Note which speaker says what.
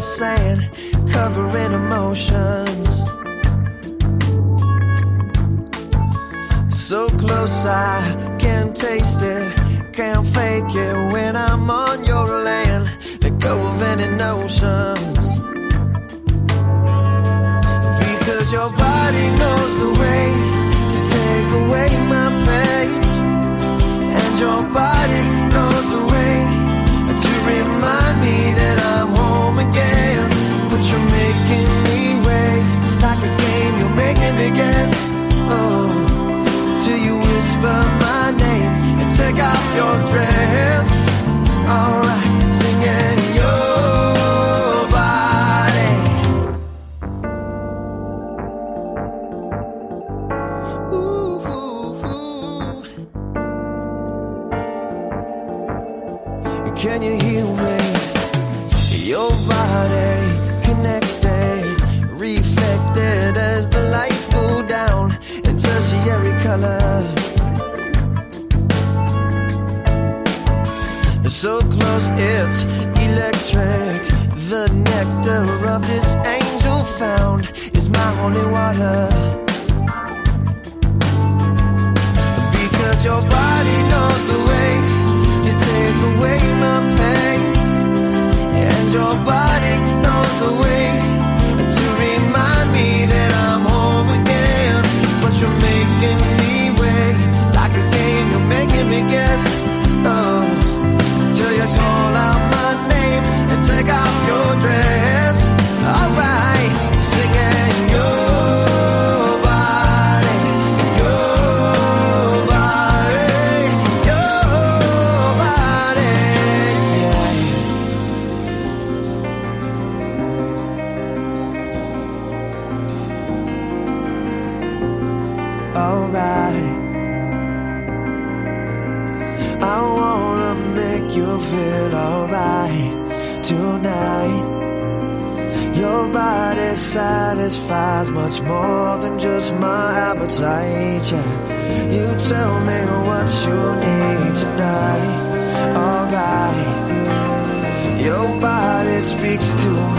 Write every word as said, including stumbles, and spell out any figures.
Speaker 1: sand, covering emotions. So close I can taste it, can't fake it when I'm on your land. Let go of any notions, because your body knows the way to take away my pain, and your body knows the way to remind me that I'm home again. But you're making me wait, like a game you're making me guess. Oh, till you whisper my name and take off your dress. Alright, singing your body. Ooh, ooh, ooh. Can you hear me? Your body connected, reflected as the lights go down in tertiary colors. So close, it's electric. The nectar of this angel found is my holy water. Because your body knows the way to take away my pain, and your body knows the way to remind me that I'm home again. But you're making me wait, like a game you're making me guess. Oh, till you call out my name and take off your dress. Alright, singing your body, your body, your body, yeah. Alright, I wanna make you feel alright tonight. Your body satisfies much more than just my appetite, yeah. You tell me what you need tonight. Alright, your body speaks to